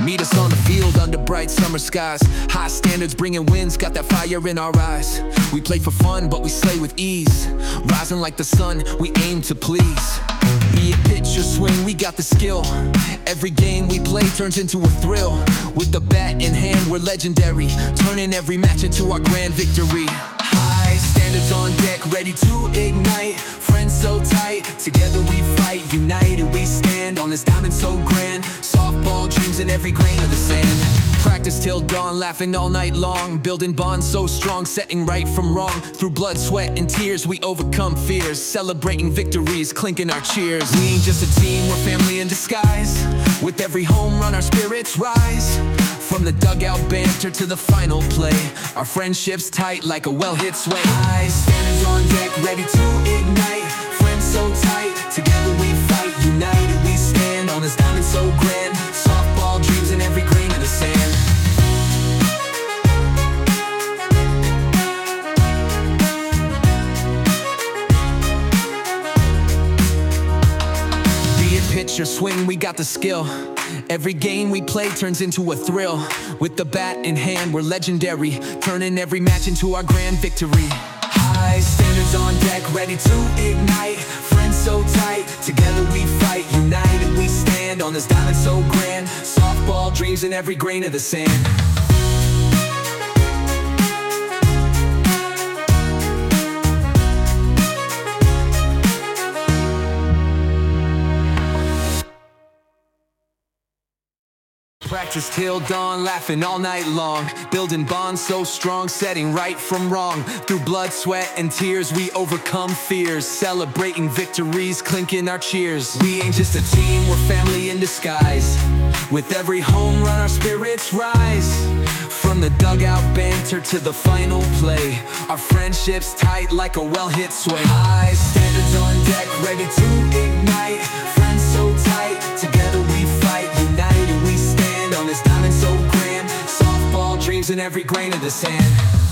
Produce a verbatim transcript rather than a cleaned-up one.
Meet us on the field under bright summer skies. High standards bringing wins, got that fire in our eyes. We play for fun, but we slay with ease. Rising like the sun, we aim to please. Be it pitch or swing, we got the skill. Every game we play turns into a thrill. With the bat in hand, we're legendary, turning every match into our grand victory. High standards on deck, ready to ignite. Friends so tight, together we fight. United we stand on this diamond so grand. Softball dreams in every grain of the sand. Practice till dawn, laughing all night long. Building bonds so strong, setting right from wrong. Through blood, sweat, and tears we overcome fears. Celebrating victories, clinking our cheers. We ain't just a team, we're family in disguise. With every home run our spirits rise. From the dugout banter to the final play, our friendship's tight like a well-hit sway. High standards on deck, ready to ignite. Friends so tight, together we fight. United we stand on this diamond so grand. Softball dreams in every grain of the sand. Be it pitch or swing, we got the skill. Every game we play turns into a thrill. With the bat in hand, we're legendary, turning every match into our grand victory. High standards on deck, ready to ignite. Friends so tight, together we fight. United we stand on this diamond so grand. Softball dreams in every grain of the sand. Practice till dawn, laughing all night long. Building bonds so strong, setting right from wrong. Through blood, sweat, and tears we overcome fears. Celebrating victories, clinking our cheers. We ain't just a team, we're family in disguise. With every home run our spirits rise. From the dugout banter to the final play, our friendship's tight like a well-hit sway. High standards on deck, ready to ignite. Friends so tight, together we fight. United we stand on this diamond so grand. Softball dreams in every grain of the sand.